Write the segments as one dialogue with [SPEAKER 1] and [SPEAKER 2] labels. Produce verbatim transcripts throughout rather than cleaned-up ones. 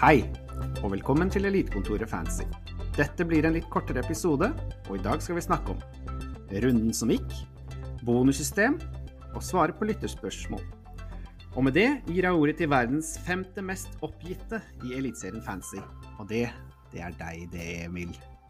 [SPEAKER 1] Hei, og velkommen til Elitekontoret Fantasy. Dette blir en litt kortere episode, og i dag skal vi snakke om runden som gikk, bonussystem og svare på lytterspørsmål. Og med det gir jeg ordet til verdens femte mest oppgitte i Eliteserien Fantasy. Og det, det er deg, det Emil.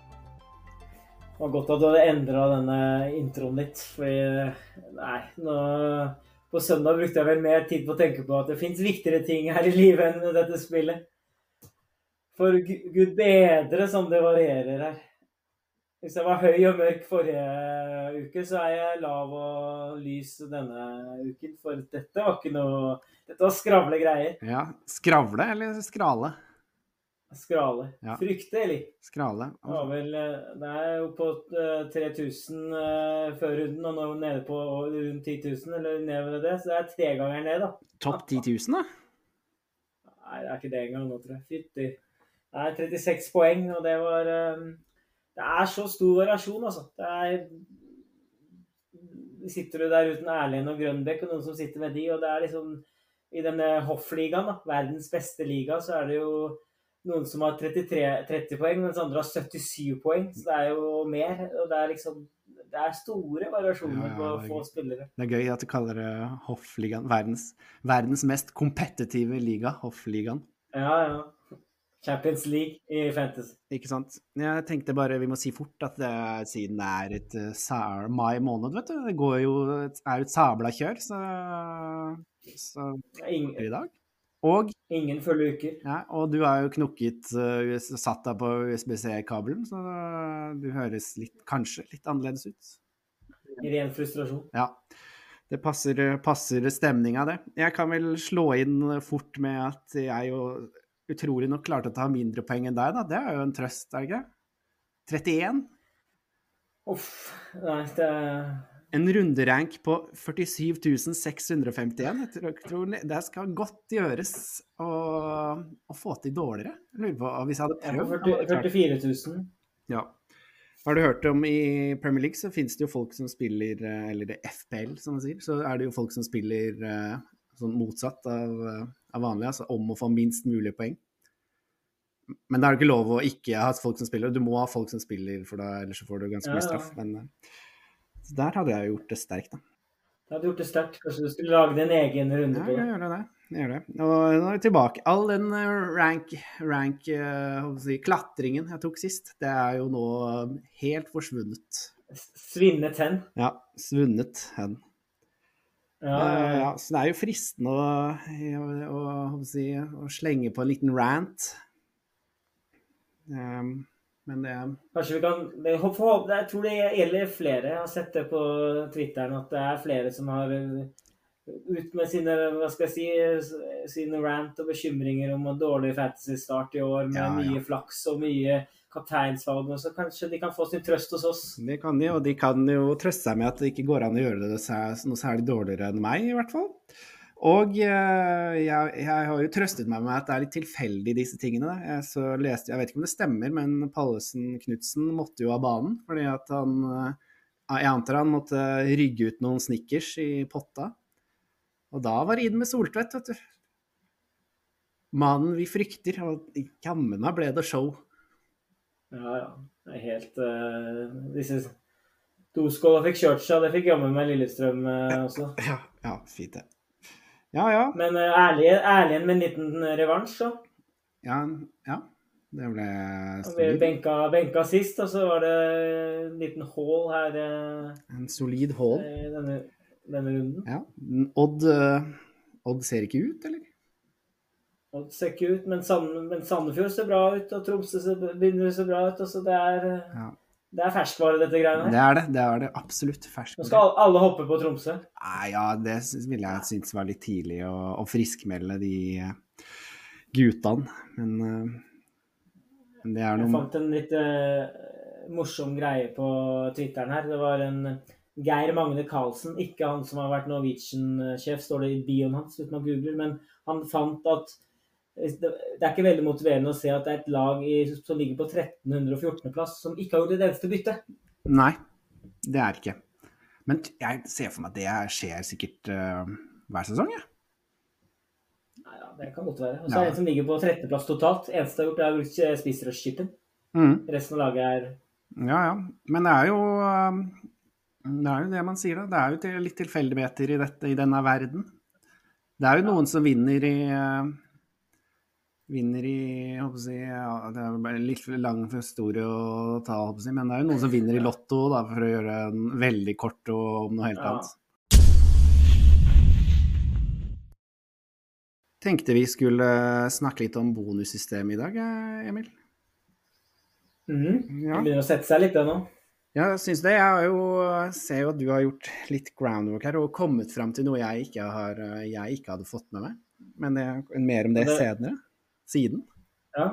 [SPEAKER 2] Det var godt at du hadde endret denne introen litt, fordi nei, nå, på søndag brukte jeg vel mer tid på å tenke på at det finnes viktigere ting her i livet enn dette spillet. For Gud bedre som det varierer her. Hvis jeg var høy og mørk forrige uke, så er jeg lav og lys denne uken, for dette var ikke noe, dette var skravle greier.
[SPEAKER 1] Ja, skravle eller skrale?
[SPEAKER 2] Skrale.
[SPEAKER 1] Ja.
[SPEAKER 2] Fryktelig.
[SPEAKER 1] Skrale.
[SPEAKER 2] Det, var vel, det er jo på tre tusen uh, før runden, og nå nede på rundt ti tusen, eller nede ved det, så det er tre ganger ned da.
[SPEAKER 1] Topp ti tusen da?
[SPEAKER 2] Nei, det er ikke det engang nå, tror jeg. Fytti. Det er trettiseks poeng, og det var... Um, det er så stor variasjon, altså. Det er... Sitter du der uten Erlend og Grønbæk, og noen som sitter med de, og det er liksom... I denne Hoff-ligaen, da, verdens beste liga, så er det jo noen som har trettitre, tretti poeng, mens andre har syttisju poeng, så det er jo mer, og det er liksom... Det er store variasjoner ja, ja, på få spillere.
[SPEAKER 1] Det er gøy at du kaller det Hoff-ligaen, verdens, verdens mest kompetitive liga, Hoff-ligaen.
[SPEAKER 2] Ja, ja. Champions League i Fantasy.
[SPEAKER 1] Ikke sant? Jeg tenkte bare vi må si fort at det, siden det er et uh, mai måned, vet du, det går jo, er jo et sabla kjør, så, så
[SPEAKER 2] ingen,
[SPEAKER 1] i dag. Og,
[SPEAKER 2] ingen fulle uker.
[SPEAKER 1] Ja, og du har jo knukket, uh, satt deg på U S B C-kabelen, så du høres litt, kanskje litt annerledes ut.
[SPEAKER 2] I ren frustrasjon.
[SPEAKER 1] Ja, det passer, passer stemningen av det. Jeg kan vel slå inn fort med at jeg jo utrolig nok klarte å ta mindre poeng enn deg da. Det er jo en trøst, er det ikke? trettien?
[SPEAKER 2] Uff, nei, det er...
[SPEAKER 1] En runderank på førtisju tusen seks hundre og femtien. Jeg tror det skal godt gjøres å, å få til dårligere. Jeg lurer på hvis jeg hadde prøvd.
[SPEAKER 2] førtifire tusen.
[SPEAKER 1] Ja. Har du hørt om i Premier League så finnes det jo folk som spiller, eller det F P L som man sier, så er det jo folk som spiller sånn motsatt av, av vanlig, altså om å få minst mulig poeng. Men det er jo ikke lov å ikke ha folk som spiller, du må ha folk som spiller, for da, ellers så får du ganske mye straff. Ja, ja. Men så der hadde jeg gjort det sterkt da.
[SPEAKER 2] Du hadde gjort det sterkt, kanskje du skulle lage din egen runde på det.
[SPEAKER 1] Ja, jeg gjør det, jeg gjør det. Og nå er vi tilbake. All den rank, rank uh, si, klatringen jeg tok sist, det er jo nå helt forsvunnet.
[SPEAKER 2] Svinnet hen.
[SPEAKER 1] Ja, svunnet hen. Ja, ja, ja. Så det er jo fristende å, å, å, å, si, å slenge på en liten rant. Um, men det...
[SPEAKER 2] Kanskje vi kan... Det, jeg tror det gjelder flere. Jeg har sett det på Twitteren, at det er flere som har ut med sine, hva skal jeg si, sine rant og bekymringer om en dårlig fantasy-start i år, med ja, mye ja. Flaks og mye... kapteinsvalg, og så kanskje de kan få sin trøst hos oss.
[SPEAKER 1] Det kan de, og de kan jo trøste seg med at det ikke går an å gjøre det noe særlig dårligere enn meg, i hvert fall. Og jeg, jeg har jo trøstet meg med at det er litt tilfeldig disse tingene. Jeg, så leste, jeg vet ikke om det stemmer, men Pallesen Knudsen måtte jo av banen, fordi at han, jeg antar han måtte rygge ut noen snickers i potta. Og da var det inn med Soltvedt, vet du. Mannen vi frykter, og jammen meg ble det show.
[SPEAKER 2] Ja, ja. Det er helt... Uh, disse doskåler fikk kjørt seg, det fikk jammen med Lillestrøm uh, også.
[SPEAKER 1] Ja, ja, fint det. Ja, ja.
[SPEAKER 2] Men uh, ærlig, ærlig med en liten revansj, så.
[SPEAKER 1] Ja, ja. Det ble...
[SPEAKER 2] Vi benka, benka sist, og så var det en liten hål her. Uh,
[SPEAKER 1] en solid hål.
[SPEAKER 2] Uh, denne, denne runden.
[SPEAKER 1] Ja. Odd, uh, Odd ser ikke ut, eller?
[SPEAKER 2] Og det ser ikke ut, men, Sand, men Sandefjord ser bra ut, og Tromsø begynner så bra ut, og så det er, ja. Det er ferskvare dette greiene her.
[SPEAKER 1] Det er det, det er det, absolutt ferskvare.
[SPEAKER 2] Nå skal alle hoppe på Tromsø.
[SPEAKER 1] Nei, ja, det vil jeg synes var litt tidlig å, å friskmelde de uh, gutene, men, uh, men det er noe...
[SPEAKER 2] Jeg fant en litt uh, morsom greie på Twitteren her. Det var en Geir Magne Karlsen, ikke han som har vært Norwegian-sjef, står det i bioen hans, uten man googler, men han fant at det er ikke veldig motiverende å se at det er et lag i, som ligger på tretten fjorten plass som ikke har gjort det eneste bytte.
[SPEAKER 1] Nei, det er ikke. Men jeg ser for meg at det skjer sikkert uh, hver sesong, ja.
[SPEAKER 2] Nei, ja, det kan godt være. Og så er det en som ligger på trettende plass totalt. Eneste jeg har gjort, er å bruke spiserøstchippen.
[SPEAKER 1] Mm.
[SPEAKER 2] Resten av laget er...
[SPEAKER 1] Ja, ja. Men det er jo um, det er jo det man sier da. Det er jo til, litt tilfeldigheter i, dette, i denne verden. Det er jo noen som vinner i... Uh, vinner i, jeg håper å si, ja, det er bare litt lang historie å ta, håper å si, men det er jo noen som vinner i lotto da, for å gjøre en veldig kort og om noe helt
[SPEAKER 2] Ja.
[SPEAKER 1] annet. Tenkte vi skulle snakke litt om bonussystemet i dag, Emil.
[SPEAKER 2] Mhm.
[SPEAKER 1] Ja.
[SPEAKER 2] Det begynner å sette seg litt det nå.
[SPEAKER 1] Ja, jeg synes det. Jeg har jo, ser jo at du har gjort litt groundwork her, og kommet frem til noe jeg ikke, har, jeg ikke hadde fått med meg. Men det er mer om det,
[SPEAKER 2] Det-
[SPEAKER 1] senere, siden.
[SPEAKER 2] Ja.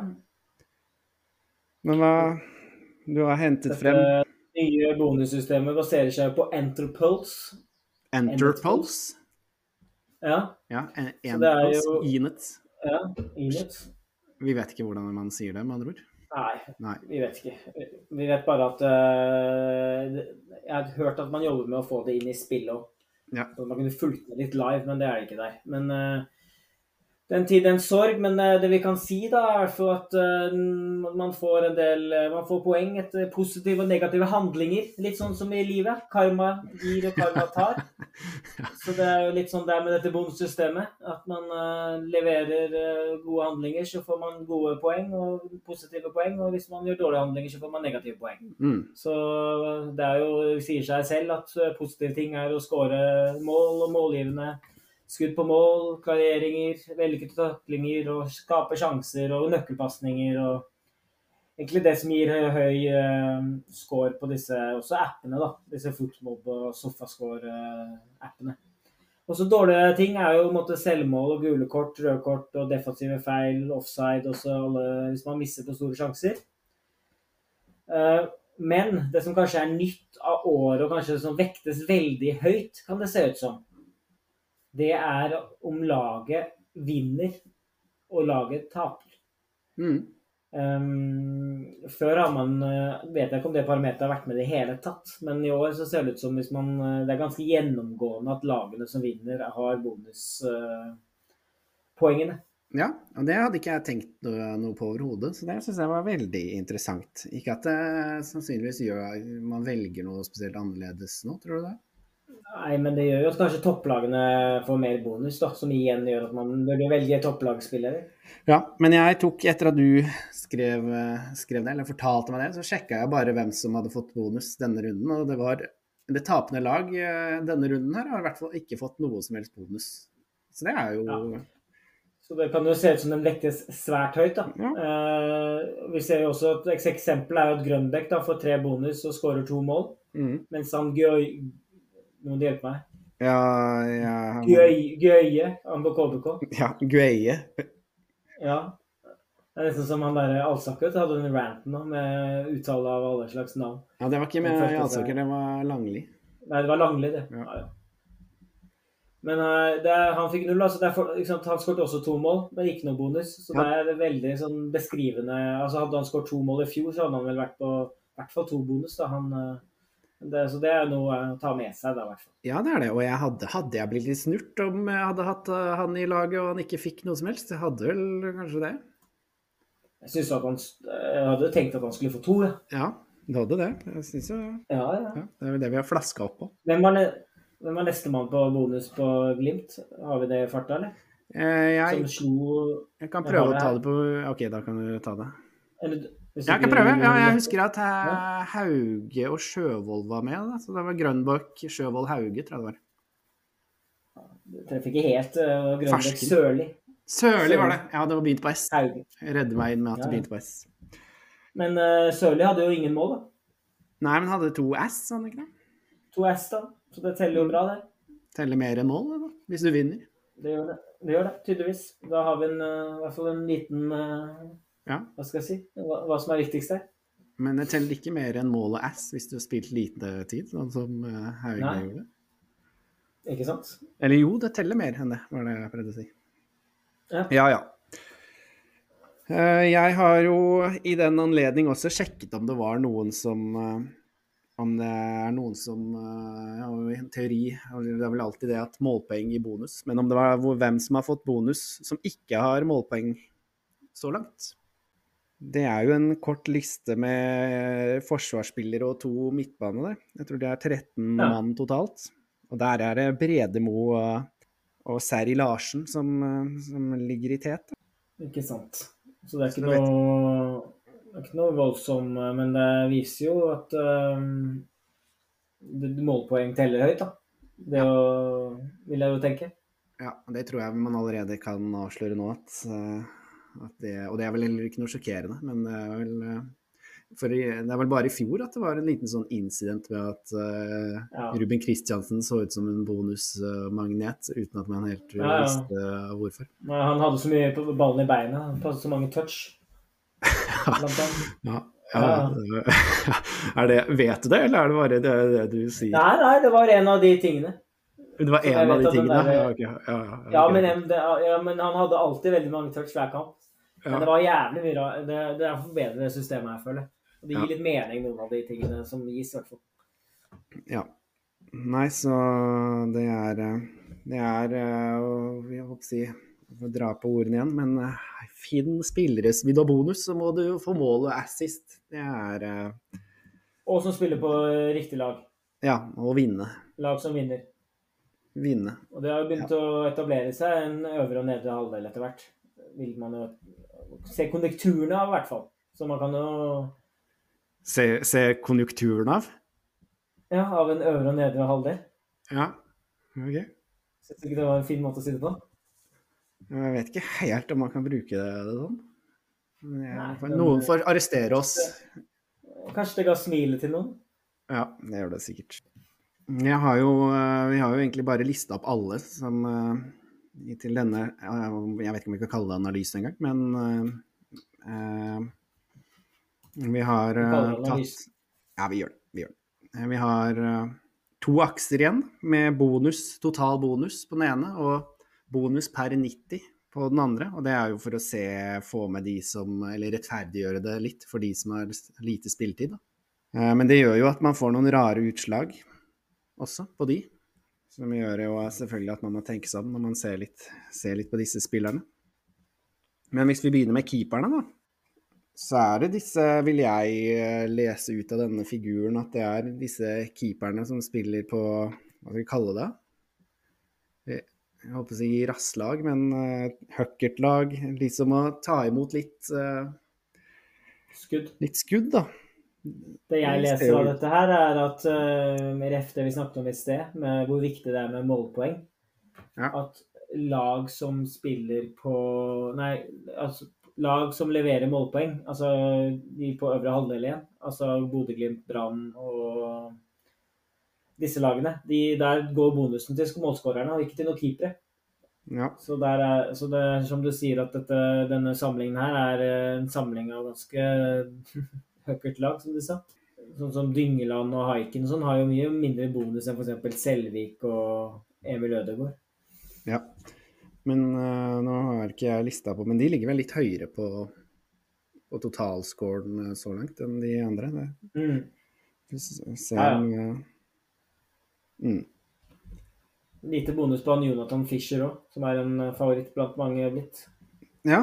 [SPEAKER 1] Men hva du har hentet
[SPEAKER 2] Dette
[SPEAKER 1] frem?
[SPEAKER 2] nye bonussystemet baserer seg på Enterpulse.
[SPEAKER 1] Enterpulse?
[SPEAKER 2] Ja,
[SPEAKER 1] Ja, en,
[SPEAKER 2] Så det er
[SPEAKER 1] Enterpulse,
[SPEAKER 2] jo-
[SPEAKER 1] Enets.
[SPEAKER 2] ja, Inet.
[SPEAKER 1] Vi vet ikke hvordan man sier det, med andre ord.
[SPEAKER 2] Nei,
[SPEAKER 1] Nei.
[SPEAKER 2] vi vet ikke. Vi vet bare at eh, det- jeg har hørt at man jobber med å få det inn i spillet også.
[SPEAKER 1] Ja.
[SPEAKER 2] Så man kunne fulgt med litt live, men det er det ikke der. Men eh, den tid, den sorg. Men eh, det vi kan si da, er for at eh, man får en del, eh, man får poeng etter positive og negative handlinger. Litt sånn som i livet. Karma gir og karma tar. Så det er jo litt sånn der med dette bonussystemet. At man eh, leverer eh, gode handlinger, så får man gode poeng og positive poeng. Og hvis man gjør dårlige handlinger, så får man negative poeng.
[SPEAKER 1] Mm.
[SPEAKER 2] Så det er jo, det sier seg selv at eh, positive ting er å skåre mål og målgivende skudd på mål, klareringer, vellykkede taklinger og skape sjanser og nøkkelpasninger og egentlig det som gir høy, høy eh, score på disse også appene da, disse Footmob og Sofascore-appene. Og så dårlige ting er jo på en måte selvmål og gule kort, røde kort og defensive feil, offside, også alle, hvis man misser på store sjanser. Eh, Men det som kanskje er nytt av året, og kanskje som vektes veldig høyt, kan det se ut som, det er om laget vinner og laget taper.
[SPEAKER 1] Mm.
[SPEAKER 2] Um, før har man, uh, vet jeg ikke om det parameteret har vært med i det hele tatt, men i år så ser det ut som hvis man, uh, det er ganske gjennomgående at lagene som vinner har bonuspoengene. Uh,
[SPEAKER 1] Ja, og det hadde ikke jeg tenkt noe, noe på overhodet, så det synes jeg var veldig interessant. Ikke at det sannsynligvis gjør man velger noe spesielt annerledes nå, tror du det?
[SPEAKER 2] Nei, men det gjør jo at kanskje topplagene får mer bonus, da, som igjen gjør at man bør velge topplagsspillere.
[SPEAKER 1] Ja, men jeg tok, etter at du skrev, skrev det, eller fortalte meg det, så sjekket jeg bare hvem som hadde fått bonus denne runden, og det var det tapende lag denne runden her har i hvert fall ikke fått noe som helst bonus. Så det er jo...
[SPEAKER 2] Ja. Så det kan jo se ut som den vektes svært høyt da.
[SPEAKER 1] Ja.
[SPEAKER 2] Eh, vi ser jo også at et eksempel er jo at Grønbæk da får tre bonus og skårer to mål,
[SPEAKER 1] Mm.
[SPEAKER 2] mens han Gøy... Noen hjelper meg.
[SPEAKER 1] Ja, ja...
[SPEAKER 2] Gøy, Gøye, han på K B K.
[SPEAKER 1] Ja, Gueye.
[SPEAKER 2] Ja. Det er nesten som han der Alsaker hadde den ranten nå, med uttale av alle slags navn.
[SPEAKER 1] Ja, det var ikke med
[SPEAKER 2] Den første
[SPEAKER 1] Jalsaker, det var Langli.
[SPEAKER 2] Nei, det var Langli det.
[SPEAKER 1] Ja.
[SPEAKER 2] Ja, ja. Men uh, det er, han fikk null, altså derfor, ikke sant, han skåret også to mål, men ikke noe bonus. Så
[SPEAKER 1] Ja.
[SPEAKER 2] det er veldig sånn beskrivende. Altså hadde han skåret to mål i fjor, så hadde han vel vært på i hvert fall to bonus da. Han, uh, det, så det er noe å ta med seg da, i hvert fall.
[SPEAKER 1] Ja, det er det, og jeg hadde, hadde jeg blitt litt snurt om jeg hadde hatt uh, han i laget og han ikke fikk noe som helst. Jeg hadde vel kanskje det.
[SPEAKER 2] Jeg synes at han, jeg hadde tenkt at han skulle få to, ja.
[SPEAKER 1] Ja, du hadde det. Jeg synes jo,
[SPEAKER 2] Ja, ja.
[SPEAKER 1] ja, det er vel det vi har flasket opp på.
[SPEAKER 2] Hvem var, ne hvem var neste mann på bonus på Glimt? Har vi det i farta, eller?
[SPEAKER 1] Eh, jeg,
[SPEAKER 2] Som slo...
[SPEAKER 1] jeg kan
[SPEAKER 2] jeg
[SPEAKER 1] prøve
[SPEAKER 2] har
[SPEAKER 1] å ta
[SPEAKER 2] det
[SPEAKER 1] det på... Ok, da kan du ta det.
[SPEAKER 2] Eller, hvis
[SPEAKER 1] Jeg kan
[SPEAKER 2] ikke-
[SPEAKER 1] prøve. Ja, jeg husker at eh, Hauge og Sjøvold var med, da. Så det var Grønbøk, Sjøvold, Hauge, tror jeg det var.
[SPEAKER 2] Du treffer ikke helt. Uh, Grønbæk
[SPEAKER 1] Farsken.
[SPEAKER 2] Sørli.
[SPEAKER 1] Sørli var det. Ja, det var begynt på S.
[SPEAKER 2] Hauge.
[SPEAKER 1] Redde meg inn med at
[SPEAKER 2] Ja,
[SPEAKER 1] det
[SPEAKER 2] ja.
[SPEAKER 1] begynte på S.
[SPEAKER 2] Men uh, Sørli hadde jo ingen mål, da.
[SPEAKER 1] Nei, men hadde to S, sånn ikke det?
[SPEAKER 2] To S, da. Så det teller jo bra, det.
[SPEAKER 1] Teller mer enn mål, da, hvis du vinner.
[SPEAKER 2] Det gjør det, det, gjør det tydeligvis. Da har vi en, uh, i hvert fall en liten uh,
[SPEAKER 1] Ja.
[SPEAKER 2] Hva skal jeg si? Hva, hva som er viktigst her.
[SPEAKER 1] Men det teller ikke mer enn mål og S hvis du har spilt lite tid, sånn som eh, Hauge
[SPEAKER 2] Nei.
[SPEAKER 1] gjorde.
[SPEAKER 2] Ikke sant?
[SPEAKER 1] Eller jo, det teller mer enn det, var det jeg prøvde å si.
[SPEAKER 2] Ja.
[SPEAKER 1] Ja, ja. Eh, Jeg har jo i den anledning også sjekket om det var noen som, eh, om det er noen som ja, en teori, det er vel alltid det at målpoeng i bonus, men om det var hvem som har fått bonus som ikke har målpoeng så langt. Det er jo en kort liste med forsvarsspillere og to midtbane der. Jeg tror det er tretten ja. mann totalt. Og der er det Bredemo og Seri Larsen som, som ligger i tet.
[SPEAKER 2] Ikke sant. Så det er ikke noe... Det er ikke noe voldsom, men det viser jo at um, det, målpoeng teller høyt, da. Det ja. å, vil jeg jo tenke.
[SPEAKER 1] Ja, det tror jeg man allerede kan avsløre nå. At, at det, og det er vel heller ikke noe sjokkerende, men det er vel, for det er vel bare i fjor at det var en liten sånn incident med at uh, ja. Ruben Kristiansen så ut som en bonusmagnet, uten at man helt ja, ja. visste hvorfor.
[SPEAKER 2] Ja, han hadde så mye på ballen i beina, han passet så mange touch.
[SPEAKER 1] ja, ja. Er det, vet du det, eller er det bare det, det du sier?
[SPEAKER 2] Nei, nei, det var en av de tingene.
[SPEAKER 1] Det var en av de tingene?
[SPEAKER 2] Der,
[SPEAKER 1] ja, okay. ja, ja, okay.
[SPEAKER 2] ja, men, det, ja, men han hadde alltid veldig mange touch hver kamp. Men ja. det var jævlig mye rart. Det, det er forbedret det systemet her, føler jeg. Og det gir ja. litt mening, noen av de tingene som gis, i hvert fall.
[SPEAKER 1] Ja. Nei, så det er det er, jeg håper å si, å dra på ordene igjen, men finn spilleres vid og bonus, så må du jo få mål og assist. Det er... Uh...
[SPEAKER 2] Og som spiller på riktig lag.
[SPEAKER 1] Ja, og vinne.
[SPEAKER 2] Lag som vinner.
[SPEAKER 1] Vinne.
[SPEAKER 2] Og det har begynt ja. å etablere seg en øvre og nedre halvdel etter hvert. Vil man jo se konjunkturene av, i hvert fall. Så man kan jo...
[SPEAKER 1] Se, se konjunkturen av?
[SPEAKER 2] Ja, av en øvre og nedre halvdel.
[SPEAKER 1] Ja, ok.
[SPEAKER 2] Synes du ikke det var en fin måte å si det på?
[SPEAKER 1] Jeg vet ikke helt om man kan bruke det, det sånn. Jeg, Nei, noen får arrestere oss.
[SPEAKER 2] Kanskje det ga smilet til noen?
[SPEAKER 1] Ja, det gjør det sikkert. Jeg har jo, vi har jo egentlig bare listet opp alle som til denne, jeg vet ikke om vi kan kalle det analyse en gang, men uh, vi har uh, tatt, ja vi gjør det, vi gjør det. Vi har uh, to akser igjen med bonus, total bonus på den ene, og bonus per nitti på den andre, og det er jo for å se, få med de som, eller rettferdiggjøre det litt for de som har lite spilletid. Da. Men det gjør jo at man får noen rare utslag også på de, som gjør jo selvfølgelig at man må tenke seg om når man ser litt, ser litt på disse spillerne. Men hvis vi begynner med keeperne da, så er det disse, vil jeg lese ut av denne figuren, at det er disse keeperne som spiller på, hva skal vi kalle det? Jeg håper å si rasslag, men uh, høkkertlag, liksom å ta imot litt uh,
[SPEAKER 2] skudd.
[SPEAKER 1] Litt skudd, da.
[SPEAKER 2] Det jeg leser av dette her er at, uh, med ref det vi snakket om i sted, med hvor viktig det er med målpoeng, ja. At lag som spiller på, nei, altså lag som leverer målpoeng, altså de på øvre halvdel igjen, altså Bodø-Glimt, Brann og... disse lagene, de, der går bonusen til målskårerne, og ikke til noen keepere.
[SPEAKER 1] Ja.
[SPEAKER 2] Så, der er, så det er som du sier at dette, denne samlingen her er en samling av ganske høkkert lag, som du sa. Sånn som Dyngeland og Haiken og sånn har jo mye mindre bonus enn for eksempel Selvik og Emil Ødegård.
[SPEAKER 1] Ja, men uh, nå har ikke jeg lista på, men de ligger vel litt høyere på, på totalscoren så langt enn de andre. Det.
[SPEAKER 2] Mm.
[SPEAKER 1] Se om... Ja, ja. Mm.
[SPEAKER 2] Lite bonus på han Jonathan Fischer også, som er en favoritt blant mange blitt.
[SPEAKER 1] Ja.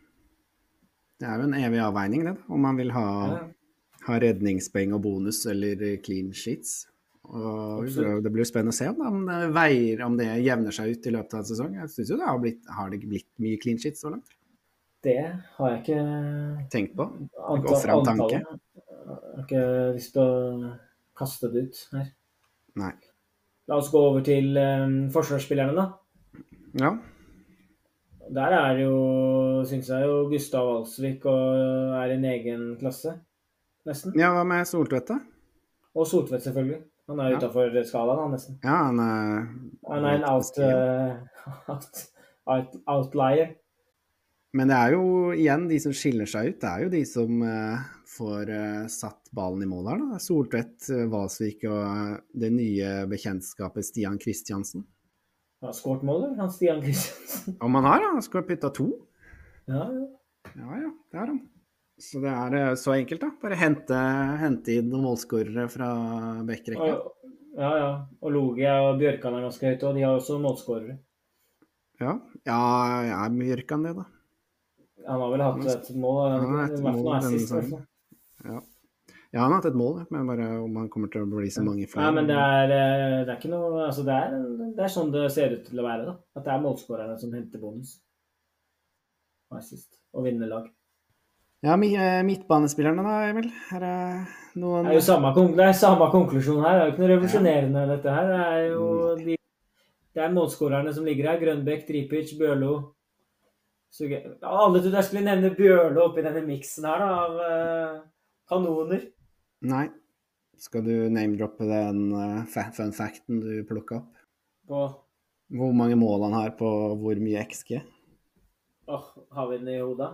[SPEAKER 1] Det er jo en evig avveining det, om man vil ha, ja. ha redningspoeng og bonus eller clean sheets. Og det blir jo spennende å se om det, veier, om det jevner seg ut i løpet av en sesong. Jeg synes jo det har, blitt, har det blitt mye clean sheets så langt.
[SPEAKER 2] Det har jeg ikke
[SPEAKER 1] tenkt på. Ikke offret en tanke.
[SPEAKER 2] Jeg har ikke lyst til å kaste det ut her.
[SPEAKER 1] Nei.
[SPEAKER 2] La oss gå over til um, forsvarsspillerne da.
[SPEAKER 1] Ja.
[SPEAKER 2] Der er jo, synes jeg jo, Gustav Alsvik og er i en egen klasse, nesten.
[SPEAKER 1] Ja, hva med Soltvedt da?
[SPEAKER 2] Og Soltvedt selvfølgelig. Han er ja. utenfor skalaen, han nesten.
[SPEAKER 1] Ja, han er...
[SPEAKER 2] Han er en out, uh, out, out, outlier.
[SPEAKER 1] Men det er jo igjen de som skiller seg ut, det er jo de som uh, får uh, satt ballen i mål her da. Soltvedt, uh, Valsvik og uh, det nye bekjentskapet Stian Kristiansen.
[SPEAKER 2] Han har skåret mål, han Stian Kristiansen.
[SPEAKER 1] Om han har, han skal putta to.
[SPEAKER 2] Ja, ja.
[SPEAKER 1] Ja, ja, det har han. Så det er eh, så enkelt, da. Bare hente, hente inn noen målskårere fra backrekka.
[SPEAKER 2] Og, ja, ja. Og Logia og Bjørkan er ganske høyt, og de har også målskårere.
[SPEAKER 1] Ja, ja, ja, gjør ikke han det, da?
[SPEAKER 2] Han har vel hatt et mål,
[SPEAKER 1] Han har
[SPEAKER 2] i
[SPEAKER 1] et
[SPEAKER 2] hvert fall
[SPEAKER 1] mål
[SPEAKER 2] noe
[SPEAKER 1] denne
[SPEAKER 2] assist. I hvert
[SPEAKER 1] sesongen.
[SPEAKER 2] fall.
[SPEAKER 1] Ja. ja, han har hatt et mål, men bare om han kommer til å bli så mange
[SPEAKER 2] Nei,
[SPEAKER 1] flere.
[SPEAKER 2] men det er, eh, det er ikke noe altså det, er, det er sånn det ser ut til å være, da. At det er målskårerne som henter bonus. Og assist. Og vinner lag.
[SPEAKER 1] Ja, mi- eh, midtbanespillerne da, Emil? Er det noen
[SPEAKER 2] Det er jo samme, kon- det er samme konklusjon her. Det er jo ikke noe revolusjonerende, dette her. Det er jo de, det er målskårerne som ligger her. Grønbæk, Tripic, Bjørlo. Så, jeg- alle trodde jeg skulle nevne Bjørlo oppi denne miksen her, da, av eh, kanoner.
[SPEAKER 1] Nei. Skal du name-droppe den eh, fa- fun facten du plukket opp?
[SPEAKER 2] På
[SPEAKER 1] Hvor mange mål han har på hvor mye X G?
[SPEAKER 2] åh, har vi den i hodet?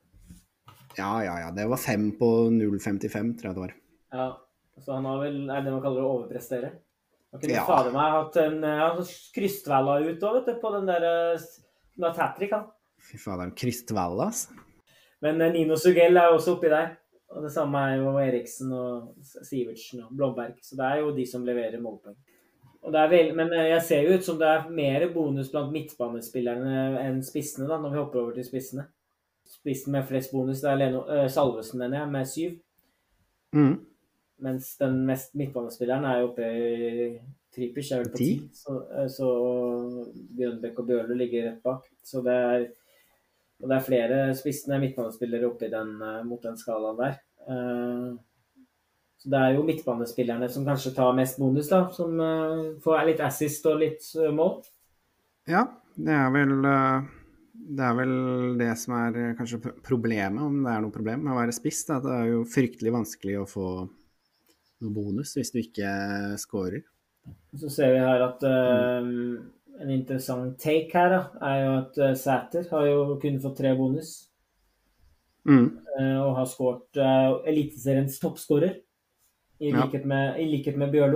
[SPEAKER 1] Ja, ja, ja. Det var fem på null komma femtifem, tror jeg det var.
[SPEAKER 2] Ja. Så han har vel, er det det man kaller å overprestere? Han kunne
[SPEAKER 1] Ja.
[SPEAKER 2] fader meg hatt en eh, Han krystvella ut også, vet du, på den der eh, med et hat-trick, han.
[SPEAKER 1] Fy fader, Kristvalla, altså.
[SPEAKER 2] Men eh, Nino Sugell er jo også oppi der. Og det samme er jo Eriksen og Sivertsen og Blomberg. Så det er jo de som leverer målpoeng. Og det er vel, men eh, jeg ser jo ut som det er mer bonus blant midtbanespillerne enn spissene, da, når vi hopper over til spissene. Spissen med flest bonus, det er Leno, eh, Salvesen, mener jeg, med syv.
[SPEAKER 1] Mm.
[SPEAKER 2] Mens den mest midtbanespilleren er jo oppe i Tripic, er vel på
[SPEAKER 1] Ti?
[SPEAKER 2] ti. Så, eh, så Grønbæk og Bjørlo ligger rett bak. Så det er, og det er flere spissende midtbanespillere oppe i den, eh, mot den skalaen der. Eh, Så det er jo midtbanespillerne som kanskje tar mest bonus, da, som eh, får litt assist og litt eh, mål.
[SPEAKER 1] Ja, det er vel eh, det er vel det som er eh, kanskje p- problemet, om det er noe problem med å være spiss. Da. Det er jo fryktelig vanskelig å få noe bonus hvis du ikke scorer.
[SPEAKER 2] Så ser vi her at eh, en interessant take her da, er jo at eh, Sæter har jo kun fått tre bonus.
[SPEAKER 1] Mm.
[SPEAKER 2] eh, og har skåret uh, Eliteseriens toppskårer, i
[SPEAKER 1] Ja.
[SPEAKER 2] likhet med, i likhet med Bjørlo.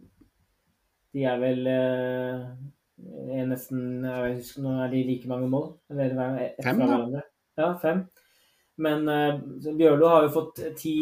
[SPEAKER 2] De er vel eh, er nesten jeg husker, nå er de like mange mål. Eller hver- ett
[SPEAKER 1] Fem,
[SPEAKER 2] fra
[SPEAKER 1] da.
[SPEAKER 2] hverandre. Ja, fem. Men eh, så Bjørlo har jo fått ti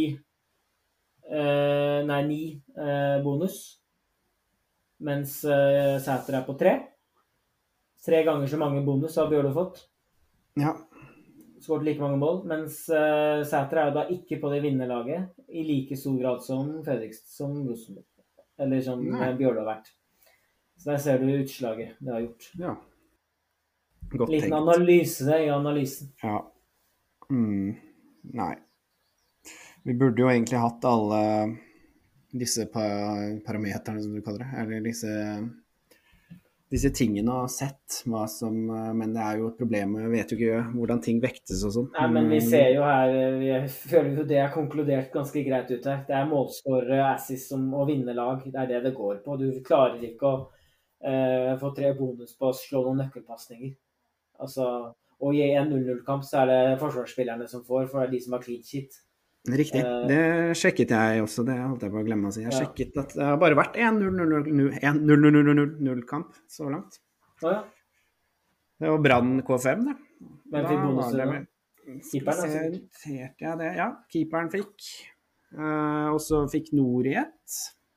[SPEAKER 2] eh, Nei, ni eh, bonus. Mens eh, Sæter er på tre. Tre ganger så mange bonus har Bjørlo fått.
[SPEAKER 1] Ja.
[SPEAKER 2] Skåret like mange mål, mens uh, Sæter er jo da ikke på det vinnerlaget i like stor grad som Fredriksen, som Rosenborg, eller som
[SPEAKER 1] Nei.
[SPEAKER 2] eh, Bjørlo har vært. Så der ser du utslaget det har gjort.
[SPEAKER 1] ja. Godt
[SPEAKER 2] Liten
[SPEAKER 1] tenkt.
[SPEAKER 2] analyse i analysen.
[SPEAKER 1] Ja. Mm. Nei. Vi burde jo egentlig hatt alle disse pa parameterne, som du kaller det, eller disse disse tingene og sett hva som Men det er jo et problem. Jeg vet jo ikke hvordan ting vektes og sånn.
[SPEAKER 2] Nei, men vi ser jo her, vi føler jo det er konkludert ganske greit ut her. Det er målskårere, assist som, og vinnerlag. Det er det det går på. Du klarer ikke å eh, få tre bonus på å slå noen nøkkelpasninger. Altså, og i en null null-kamp så er det forsvarsspillerne som får, for det er de som har clean shit.
[SPEAKER 1] Riktig.
[SPEAKER 2] Eh,
[SPEAKER 1] Det sjekket jeg også, det holdt jeg på å glemme å si. Jeg
[SPEAKER 2] Ja.
[SPEAKER 1] sjekket at det har bare vært én null null null-kamp så langt.
[SPEAKER 2] Å ja.
[SPEAKER 1] Det var Brann K fem, det.
[SPEAKER 2] Hvem fikk bonusen da?
[SPEAKER 1] Keeperen,
[SPEAKER 2] Keeperen, altså.
[SPEAKER 1] Noterte jeg det? Ja, keeperen fikk. Eh, og så fikk Nori ett.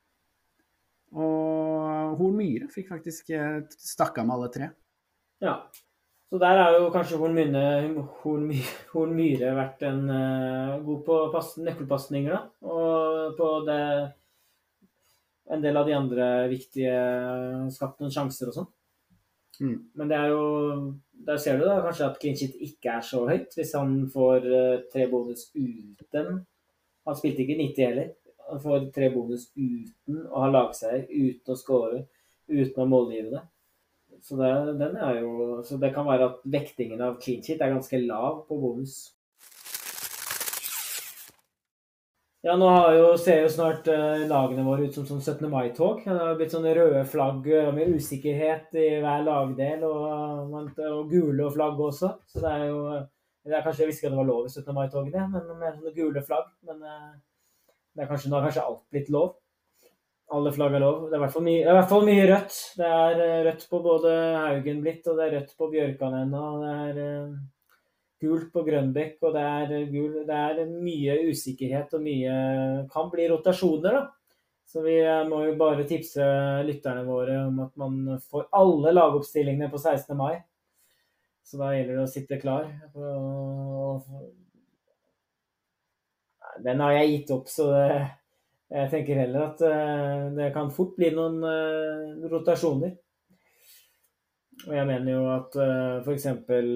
[SPEAKER 1] Og Horn Myhre fikk faktisk eh, stakk av med alle tre.
[SPEAKER 2] Ja. Så der er jo kanskje Horn Myhre, Horn My- Horn Myhre vært en eh, god på pass- nøkkelpasninger, da. Og på det en del av de andre viktige skapt noen sjanser og sånn.
[SPEAKER 1] Mm.
[SPEAKER 2] Men det er jo der ser du da kanskje at clean sheet ikke er så høyt hvis han får eh, tre bonus uten. Han spilte ikke nitti heller. Han får tre bonus uten å ha lagseier, uten å score, uten å målgive det. Så det, den er jo, så det kan være at vektingen av clean sheet er ganske lav på bonus. Ja, nå har jo, ser jo snart eh, lagene våre ut som, som syttende mai-tog. Det har blitt sånne røde flagg eh, med usikkerhet i hver lagdel, og, og gule flagg også. Så det er jo, det er kanskje, jeg visste ikke at det var lov i syttende mai-togene, men med sånne gule flagg. Men eh, det er kanskje, nå har kanskje alt blitt lov. Alle flagg er lov. Det er i hvert fall mye, det er i hvert fall mye rødt. Det er eh, rødt på både Haugen blitt, og det er rødt på Bjørkan ennå. Det er eh, gult på Grønbekk, og det er, gul, det er mye usikkerhet og mye kan bli rotasjoner, da. Så vi må jo bare tipse lytterne våre om at man får alle lagoppstillingene på sekstende mai. Så da gjelder det å sitte klar. Den har jeg gitt opp, så det, jeg tenker heller at det kan fort bli noen rotasjoner. Og jeg mener jo at for eksempel,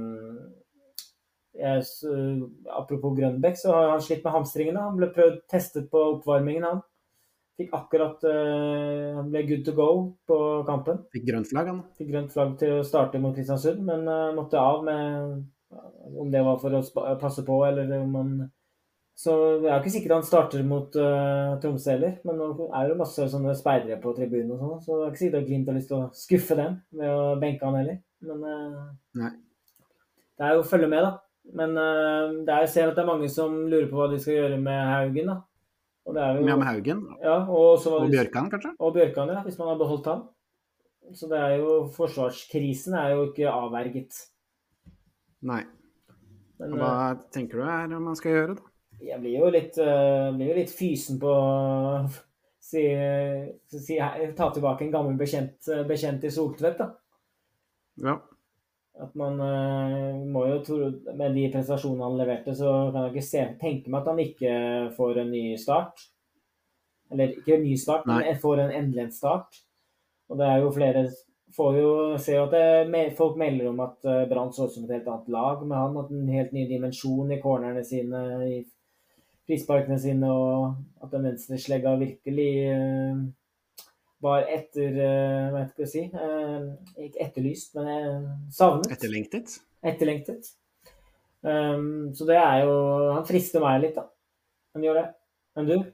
[SPEAKER 2] jeg, apropos Grønbekk, så har han slitt med hamstringene. Han ble prøvd testet på oppvarmingen, han. Fikk akkurat, uh, han ble good to go på kampen.
[SPEAKER 1] Fikk grønt flagg, han.
[SPEAKER 2] Fikk grønt flagg til å starte mot Kristiansund, men uh, måtte av med, om det var for å passe på, eller om han... Så det er ikke sikkert han starter mot uh, Tromsø heller, men nå er det masse sånne speidere på tribunen og sånn, så det er ikke sikkert at Glimt har lyst til å skuffe dem med å benke han heller. Men uh,
[SPEAKER 1] Nei.
[SPEAKER 2] Det er jo å følge med, da. Men uh, det er, jeg ser at det er mange som lurer på hva de skal gjøre med Haugen, da. Og det er jo,
[SPEAKER 1] ja, med Haugen.
[SPEAKER 2] Ja, og, så
[SPEAKER 1] og Bjørkan, kanskje?
[SPEAKER 2] Og Bjørkan, ja, hvis man har beholdt han. Så det er jo, forsvarskrisen er jo ikke avverget.
[SPEAKER 1] Nei.
[SPEAKER 2] Men,
[SPEAKER 1] hva uh, tenker du er om man skal gjøre, da?
[SPEAKER 2] Jeg blir jo litt, uh, blir jo litt fysen på å si, si, ta tilbake en gammel bekjent, bekjent i Soltvedt, da.
[SPEAKER 1] Ja.
[SPEAKER 2] At man uh, må jo tro, med de prestasjonene han leverte, så kan jeg ikke se, tenke meg at han ikke får en ny start. Eller ikke en ny start, Nei. Men får en endelig start. Og det er jo flere, får jo se at det, folk melder om at uh, Brann så ut som et helt annet lag med han, at en helt ny dimensjon i cornerne sine, i frisparkene sine, og at den venstre slegga virkelig uh, var etter, uh, hva jeg skal si, uh, ikke etterlyst, men uh, savnet.
[SPEAKER 1] Etterlengtet.
[SPEAKER 2] Etterlengtet. Um, så det er jo, han frister meg litt, da. Han gjør det. Men du?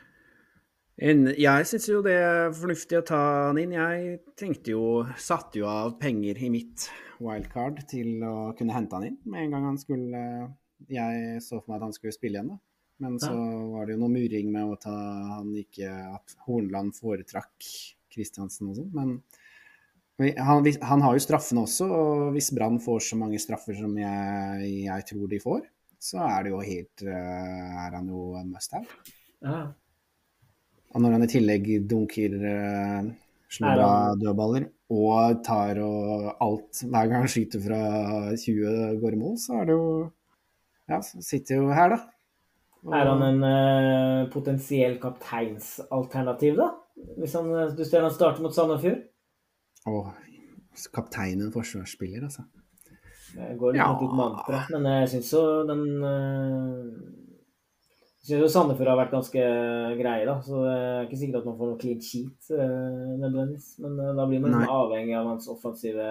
[SPEAKER 1] Jeg synes jo det er fornuftig å ta han inn. Jeg tenkte jo, satt jo av penger i mitt wildcard til å kunne hente han inn med en gang han skulle, jeg så for meg at han skulle spille igjen da. Men så var det jo noe muring med å ta han ikke, at Hornland foretrakk Kristiansen og sånn, men han, han har jo straffene også, og hvis Brann får så mange straffer som jeg, jeg tror de får, så er det jo helt, er han jo must have.
[SPEAKER 2] Ja.
[SPEAKER 1] Og når han i tillegg dunker uh, slår av dødballer og tar og alt, hver gang han skyter fra tjue går i mål, så er det jo, ja, så sitter jo her da. Og... Er
[SPEAKER 2] han en uh, potensiell kapteinsalternativ da? Hvis han, du ser han starter mot Sandefjord?
[SPEAKER 1] Åh, kapteinen forsvarsspiller, altså.
[SPEAKER 2] Det går litt ja. Mot ut mantra, men jeg synes jo den... Uh... Jeg synes jo Sandefjord har vært ganske greie da, så det er ikke sikkert at man får noe clean sheet uh, nødvendigvis, men uh, da blir man liksom avhengig av hans offensive...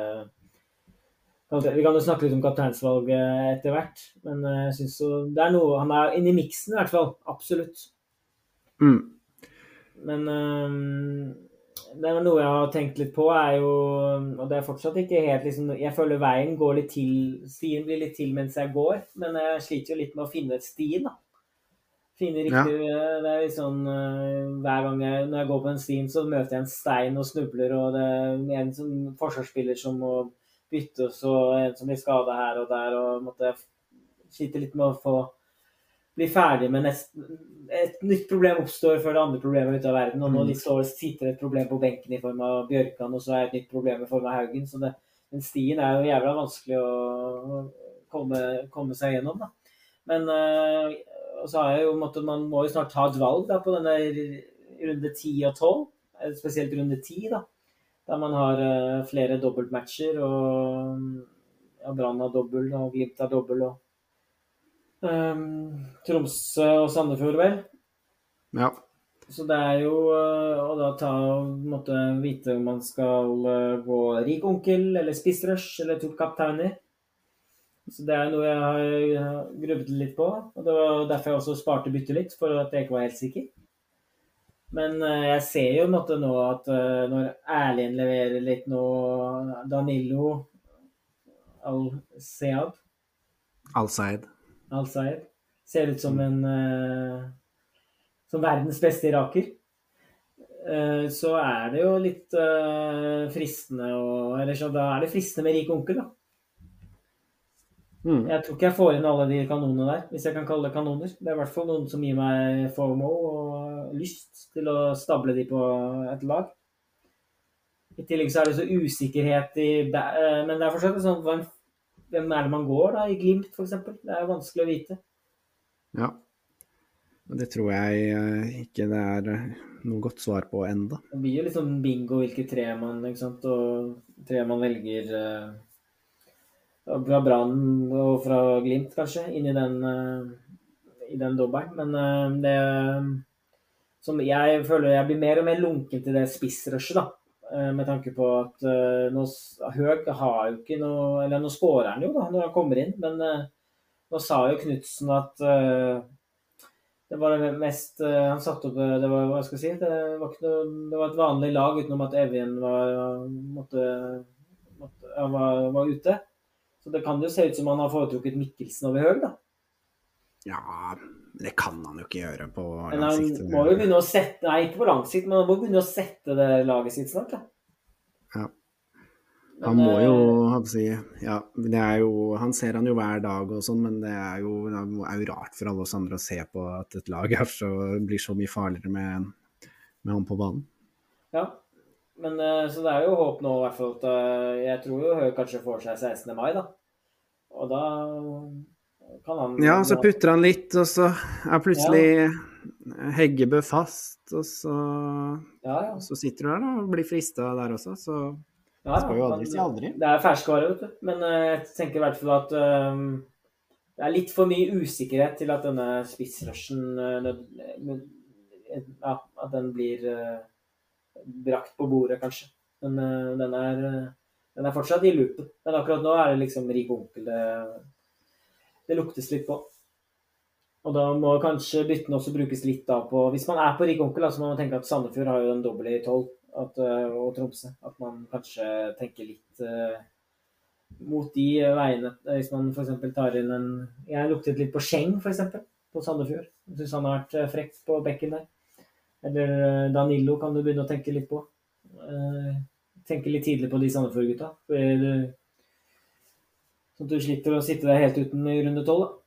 [SPEAKER 2] Vi kan jo snakke litt om kapteinsvalget etter hvert, men uh, jeg synes jo det er noe, han er inne i miksen i hvert fall, absolutt.
[SPEAKER 1] Mm.
[SPEAKER 2] Men uh, det er noe jeg har tenkt litt på, er jo, og det er fortsatt ikke helt liksom, jeg føler veien går litt til, stien blir litt til mens jeg går, men jeg sliter jo litt med å finne et stien da. Finner riktig, ja. Det er litt sånn, hver gang jeg, når jeg går på en stien, så møter jeg en stein og snubler, og det er en som forsvarsspiller som må byttes, og en som blir skadet her og der, og måtte slite litt med å få bli ferdig med nesten, et nytt problem oppstår før det andre problemet ute av verden, og nå litt så sitter et problem på benken i form av Bjørkan, og så er et nytt problem i form av Haugen, så det, den stien er jo jævla vanskelig å komme, komme seg gjennom da. Men... Og så har jeg jo måttet, man må jo snart ta et valg da, på denne runde ti og tolv, spesielt runde ti da, der man har uh, flere dobbeltmatcher, og ja, Brann har dobbel, og Glimt har dobbel, og um, Tromsø og Sandefjord vel.
[SPEAKER 1] Ja.
[SPEAKER 2] Så det er jo uh, å da ta og måtte vite om man skal uh, gå rik onkel, eller spissrush, eller to kapteiner. Så det er noe jeg har grublet litt på, og det var derfor jeg også sparte bytte litt, for at jeg ikke var helt sikker. Men jeg ser jo måtte nå at når Erlend leverer litt nå, Danilo, Al-Sayed,
[SPEAKER 1] Al-Sayed,
[SPEAKER 2] Al-Sayed, ser ut som en, som verdens beste iraker. Så er det jo litt fristende, og, eller så da er det fristende med rik onkel da.
[SPEAKER 1] Mm.
[SPEAKER 2] Jeg tror ikke jeg får inn alle de kanonene der, hvis jeg kan kalle det kanoner. Det er i hvert fall noen som gir meg FOMO og lyst til å stable de på et lag. I tillegg så er det så usikkerhet i... eh, Men det er fortsatt sånn, hvem, hvem er det man går da, i Glimt for eksempel? Det er jo vanskelig å vite.
[SPEAKER 1] Ja. Og det tror jeg eh, ikke det er eh, noe godt svar på enda.
[SPEAKER 2] Det blir jo litt sånn bingo hvilke tre man, ikke sant, og tre man velger eh, fra Brann og fra Glimt kanskje, inn i den, eh, i den dobbelen. Men eh, det som jeg føler jeg blir mer og mer lunken til det spissrushet da. Eh, Med tanke på at eh, nå, s- Høg har jo ikke noe, eller nå skårer han jo da, når han kommer inn, men eh, nå sa jo Knudsen at eh, det var det mest eh, han satte opp, eh, det var, hva skal jeg si, det var, ikke noe, det var et vanlig lag utenom at Evjen var, måtte, måtte, ja, var, var ute. Så det kan jo se ut som han har foretrukket Mikkelsen over Høg da.
[SPEAKER 1] Ja, men det kan han jo ikke gjøre på
[SPEAKER 2] Men
[SPEAKER 1] lang
[SPEAKER 2] han
[SPEAKER 1] sikt.
[SPEAKER 2] må jo begynne å sette, nei ikke på lang sikt, men han må begynne å sette det laget sitt snart da.
[SPEAKER 1] Ja.
[SPEAKER 2] Men,
[SPEAKER 1] Han må jo,
[SPEAKER 2] eh,
[SPEAKER 1] hva skal jeg si, ja, det er jo, han ser han jo hver dag og sånn, men det er jo, det er jo rart for alle oss andre å se på at et lag er så, blir så mye farligere med, med han på banen.
[SPEAKER 2] Ja, men eh, så det er jo håp nå i hvert fall at eh, jeg tror jo Høg kanskje får seg sekstende mai da. Og da kan han...
[SPEAKER 1] Ja, så putter han litt, og så er plutselig Heggebø fast, og så,
[SPEAKER 2] Ja, ja.
[SPEAKER 1] og så sitter du der da, og blir fristet der også, så
[SPEAKER 2] Ja,
[SPEAKER 1] skal jo aldri
[SPEAKER 2] men
[SPEAKER 1] si aldri.
[SPEAKER 2] Det er ferskvare, vet du. Men eh, jeg tenker i hvert fall at eh, det er litt for mye usikkerhet til at denne spissrushen eh, nød- nød- ja, at den blir eh, brakt på bordet, kanskje. Men eh, den er, eh, den er fortsatt i loopen. Men akkurat nå er det liksom rik onkel det, det luktes litt på. Og da må kanskje byttene også brukes litt da på... Hvis man er på rik onkel, da, så må man tenke at Sandefjord har jo en dobbel i tolv, at, eh, og Tromsø. At man kanskje tenker litt eh, mot de veiene. Hvis man for eksempel tar inn en... Jeg luktet litt på Scheng, for eksempel, på Sandefjord. Jeg synes han har vært eh, frekk på bekken der. Eller eh, Danilo kan du begynne å tenke litt på. Eh, tenke litt tidlig på de Sandefjord-gutta. Fordi du... Sånn at du slipper å sitte der helt uten i runde tolv, da.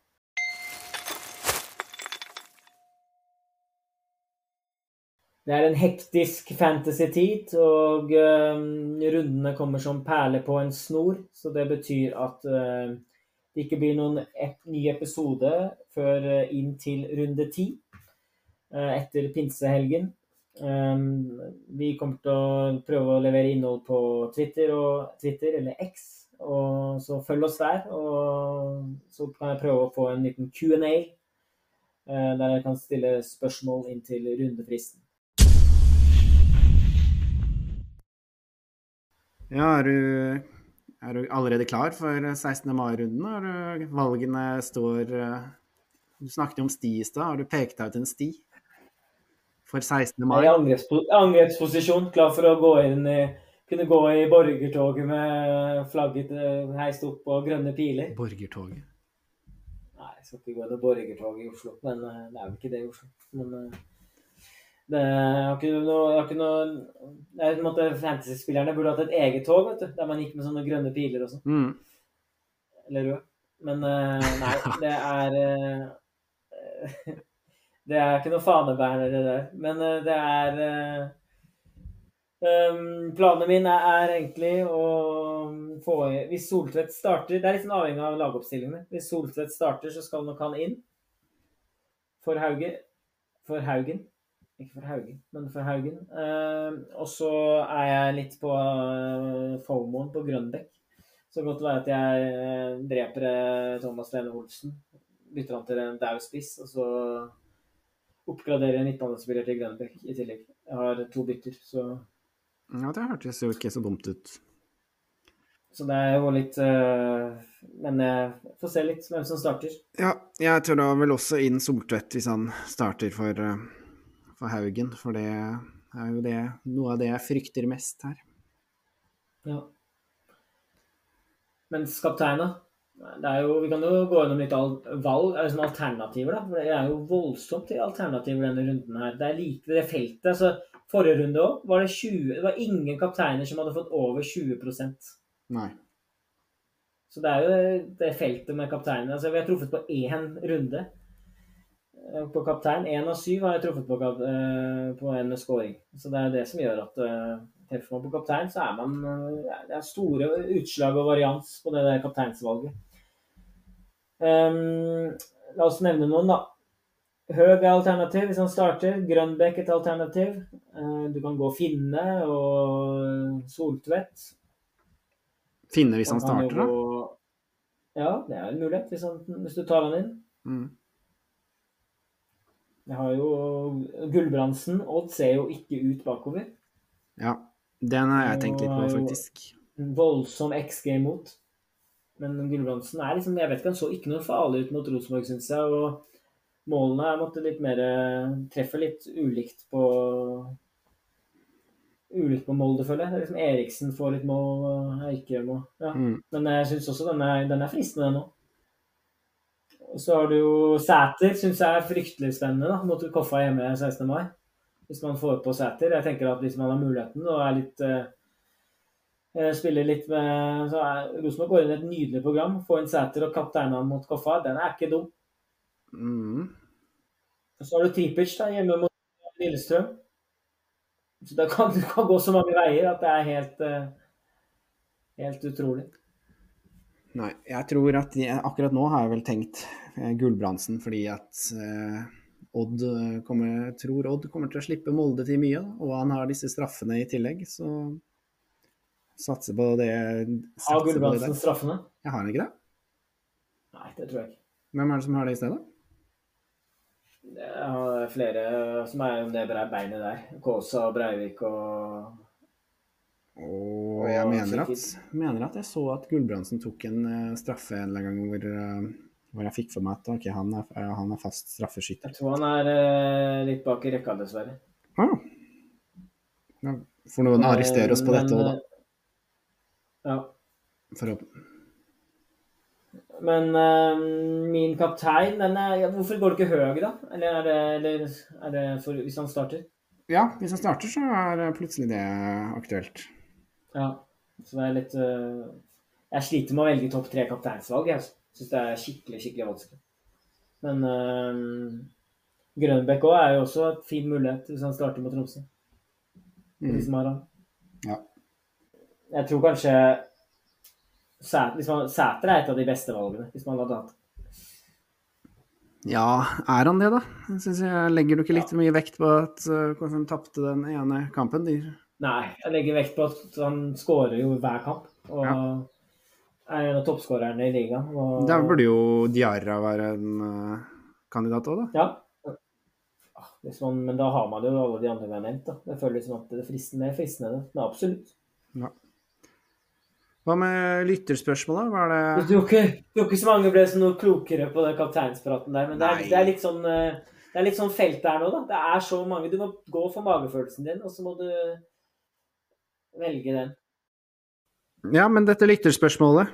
[SPEAKER 2] Det er en hektisk fantasy-tid, og eh, rundene kommer som perler på en snor, så det betyr at eh, det ikke blir noen ep ny episode før eh, inn til runde ti, eh, etter pinsehelgen. Eh, vi kommer til å prøve å levere innhold på Twitter, og Twitter eller X, og så følg oss der, og så kan jeg prøve å få en liten Q and A, eh, der jeg kan stille spørsmål inn til rundefristen.
[SPEAKER 1] Ja, er du, er du allerede klar for sekstende mai-runden? Er du, valgene står... Du snakket om sti i sted. Har du pekt deg ut en sti for sekstende mai?
[SPEAKER 2] Jeg er i angrepspo angrepsposisjon, klar for å gå inn i, kunne gå i borgertoget med flagget eh, heist opp og grønne piler.
[SPEAKER 1] Borgertoget.
[SPEAKER 2] Nei, jeg skal ikke gå i noe borgertog i Oslo, men eh, det er jo ikke det i Oslo. Men eh, det jeg har ikke noe... Jeg har ikke noe det er på en måte fantasy-spillerne burde hatt et eget tog, vet du, der man gikk med sånne grønne piler og sånn.
[SPEAKER 1] Mm.
[SPEAKER 2] Eller rød. Men eh, nei, det er... Eh, det er ikke noe fanebærende det der. Men eh, det er... Eh, Um, planen min er, er egentlig å få i, hvis Soltvedt starter, det er litt sånn avhengig av lagoppstillingene. Hvis Soltvedt starter, så skal nok han inn for Hauge, for Haugen, ikke for Haugen, men for Haugen. Um, og så er jeg litt på uh, FOMOen på Grønbekk. Så godt være at jeg uh, dreper uh, Thomas Lene Olsen, bytter han til en dauspiss, og så oppgraderer en midtbanespiller til Grønbekk i tillegg. Jeg har to bytter, så...
[SPEAKER 1] Ja, det hørtes jo ikke så dumt ut.
[SPEAKER 2] Så det er jo litt... Uh, men jeg får se litt hvem som starter.
[SPEAKER 1] Ja, jeg tror da vel også inn Soltvedt hvis han starter for, uh, for Haugen, for det er jo det, noe av det jeg frykter mest her.
[SPEAKER 2] Ja. Men kapteina, det er jo, vi kan jo gå gjennom litt al valg, altså alternativer da, for det er jo voldsomt til alternativer denne runden her. Det er like det feltet, altså... Forrige runde også, var det tjue, det var ingen kapteiner som hadde fått over tjue prosent.
[SPEAKER 1] Nei.
[SPEAKER 2] Så det er jo det feltet med kapteinen. Altså, vi har truffet på én runde på kaptein. Én av syv har jeg truffet på, på en scoring. Så det er det som gjør at treffer man på kaptein, så er man det er store utslag og varians på det der kapteinsvalget. Um, la oss nevne noen da. Høg er alternativ hvis han starter. Grønbæk et alternativ. Uh, du kan gå Finne og Soltvedt.
[SPEAKER 1] Finne hvis han, han starter da?
[SPEAKER 2] Gå... Ja, det er en mulighet hvis, han, hvis du tar han inn.
[SPEAKER 1] Mm.
[SPEAKER 2] Jeg har jo Gulbrandsen. Odd ser jo ikke ut bakover.
[SPEAKER 1] Ja, den har jeg tenkt litt på faktisk.
[SPEAKER 2] Voldsom X G mot. Men Gulbrandsen er liksom, jeg vet ikke, han så ikke noe farlig ut mot Rosenborg, synes jeg. Og målene er måtte litt mer, treffer litt ulikt på ulikt på Molde, føler jeg. Det er liksom Eriksen får litt mål, og Eikrem og ja. Mm. Men jeg synes også den er, den er fristende nå. Og så har du jo Sæter, synes jeg er fryktelig spennende da, mot Koffa hjemme sekstende mai. Hvis man får på Sæter. Jeg tenker at hvis man har muligheten og er litt, eh, spiller litt med, så er Rosenborg går inn i et nydelig program. Få inn Sæter og kapteinen mot Koffa, den er ikke dum.
[SPEAKER 1] Mm.
[SPEAKER 2] Og så har du Tripic da, hjemme mot Lillestrøm. Så da kan du kan gå så mange veier at det er helt, helt utrolig.
[SPEAKER 1] Nei, jeg tror at de, akkurat nå har jeg vel tenkt Gulbrandsen, fordi at eh, Odd kommer, tror Odd kommer til å slippe Molde til mye, og han har disse straffene i tillegg, så satser på det.
[SPEAKER 2] Har Gulbrandsen straffene?
[SPEAKER 1] Jeg har han ikke det?
[SPEAKER 2] Nei, det tror jeg ikke.
[SPEAKER 1] Hvem er det som har det i stedet?
[SPEAKER 2] Det er flere som er om det beinet der. Kåsa og Breivik og...
[SPEAKER 1] Og jeg og mener, at, mener at jeg så at Gulbrandsen tok en uh, straffe en gang hvor, uh, hvor jeg fikk for meg at okay, han, er, uh, han er fast straffeskytter.
[SPEAKER 2] Jeg tror han er uh, litt bak i rekka, dessverre.
[SPEAKER 1] Ah. Ja, får noen arrestere oss på men, dette også, da.
[SPEAKER 2] Ja.
[SPEAKER 1] For å...
[SPEAKER 2] Men uh, min kaptein, den er, ja, hvorfor går det ikke høy da? Eller er det, eller er det for, hvis han starter?
[SPEAKER 1] Ja, hvis han starter så er plutselig det aktuelt.
[SPEAKER 2] Ja, så det er litt... Uh, jeg sliter med å velge topp tre kapteinsvalg, jeg synes det er skikkelig, skikkelig vanskelig. Men uh, Grønbæk også er jo også et fin mulighet hvis han starter mot Tromsø. Mm.
[SPEAKER 1] Ja.
[SPEAKER 2] Jeg tror kanskje... Sæter, hvis man, Sæter er et av de beste valgene, hvis man hadde hatt.
[SPEAKER 1] Ja, er han det da? Jeg synes jeg legger du ikke litt ja. mye vekt på at uh, han tappte den ene kampen? De...
[SPEAKER 2] Nei, jeg legger vekt på at han skårer jo hver kamp, og ja. er en av toppskårerne i ligaen. Og...
[SPEAKER 1] Der burde jo Diarra være en uh, kandidat også da.
[SPEAKER 2] Ja, hvis man, men da har man jo alle de andre vi har nevnt da. Det føles som at det er fristende, det er fristende, men absolutt.
[SPEAKER 1] Ja. Hva med lytterspørsmål da? Hva er det?
[SPEAKER 2] Jeg tror ikke, jeg tror ikke så mange ble så noe klokere på den kapteinspraten der, men det er, det er litt sånn, det er litt sånn felt der nå da. Det er så mange, du må gå for magefølelsen din, og så må du velge den.
[SPEAKER 1] Ja, men dette lytterspørsmålet.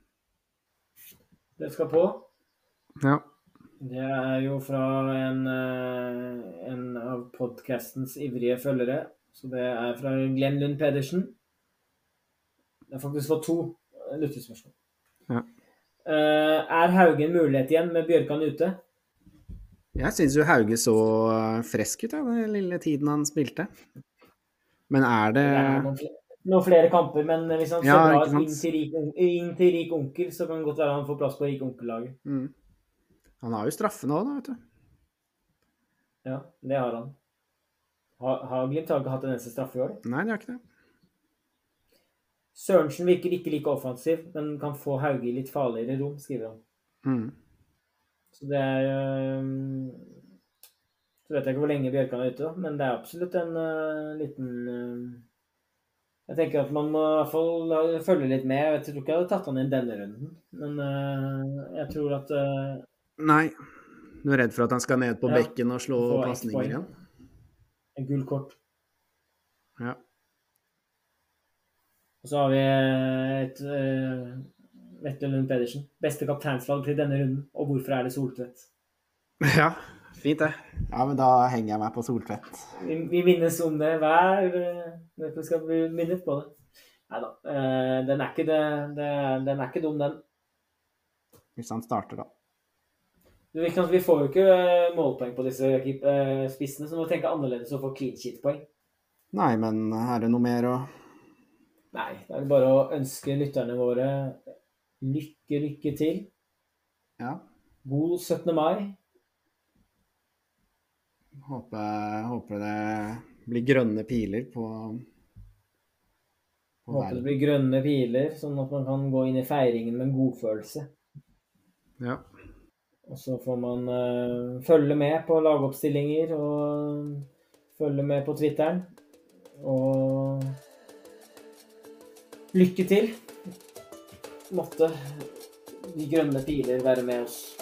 [SPEAKER 2] Det skal på.
[SPEAKER 1] Ja.
[SPEAKER 2] Det er jo fra en, en av podcastens ivrige følgere, så det er fra Glenn Lund Pedersen. Det har faktisk fått to lyttespørsmål.
[SPEAKER 1] Ja.
[SPEAKER 2] Uh, er Hauge en mulighet igjen med Bjørkan ute?
[SPEAKER 1] Jeg synes jo Hauge så fresk ut, ja, den lille tiden han spilte. Men er det...
[SPEAKER 2] det er noen, flere, noen flere kamper, men hvis han
[SPEAKER 1] ja,
[SPEAKER 2] ser bra inn til, rik, inn til rik onkel, så kan det godt være han får plass på rik onkellaget.
[SPEAKER 1] Mm. Han har jo straffen også, da, vet du.
[SPEAKER 2] Ja, det har han. Har, har Glimt har ikke hatt en eneste straffe i år?
[SPEAKER 1] Nei, det har ikke det.
[SPEAKER 2] Sørensen virker ikke like offensiv, men kan få Hauge i litt farligere rom, skriver han.
[SPEAKER 1] Mm.
[SPEAKER 2] Så det er... Um, så vet jeg ikke hvor lenge Bjørkan er ute, da, men det er absolutt en uh, liten... Uh, jeg tenker at man må i hvert fall følge litt med. Jeg tror ikke jeg hadde tatt han inn denne runden, men uh, jeg tror at... Uh,
[SPEAKER 1] Nei, du er redd for at han skal ned på
[SPEAKER 2] ja,
[SPEAKER 1] bekken og slå passninger igjen?
[SPEAKER 2] En gul kort.
[SPEAKER 1] Ja.
[SPEAKER 2] Og så har vi et uh, Vetle Lund Pedersen. Beste kapteinsvalg til denne runden. Og hvorfor er det Soltvedt?
[SPEAKER 1] Ja, fint det. Ja, men da henger jeg meg på Soltvedt.
[SPEAKER 2] Vi, vi minnes om det hver... Vi skal bli minnet på det. Neida, eh, den er ikke, det, det, den er ikke dum, den.
[SPEAKER 1] Hvis han starter, da.
[SPEAKER 2] Du, vi, kan, vi får jo ikke målpoeng på disse eh, spissene, så må vi tenke annerledes og få clean sheet-poeng.
[SPEAKER 1] Nei, men er det noe mer å...
[SPEAKER 2] Nei, det er bare å ønske lytterne våre lykke, lykke til.
[SPEAKER 1] Ja.
[SPEAKER 2] God syttende mai.
[SPEAKER 1] Håper, håper det blir grønne piler på, på
[SPEAKER 2] Håper det blir grønne piler, sånn at man kan gå inn i feiringen med en godfølelse.
[SPEAKER 1] Ja.
[SPEAKER 2] Og så får man uh, følge med på lagoppstillinger og følge med på Twitteren. Og lykke til. Måtte de grønne piler være med oss.